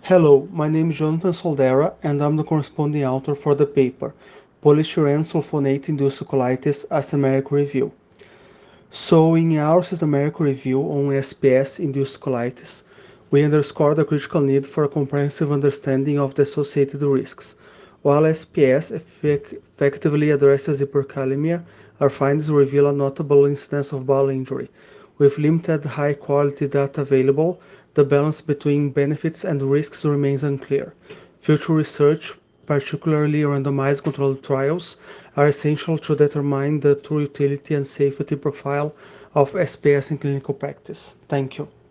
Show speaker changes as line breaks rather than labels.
Hello, my name is Jonathan Soldera and I'm the corresponding author for the paper Polystyrene sulfonate-induced colitis a systematic review. So in our systematic review on SPS-induced colitis, we underscore the critical need for a comprehensive understanding of the associated risks. While SPS effectively addresses hyperkalemia, our findings reveal a notable incidence of bowel injury. With limited high-quality data available, the balance between benefits and risks remains unclear. Future research, particularly randomized controlled trials, are essential to determine the true utility and safety profile of SPS in clinical practice. Thank you.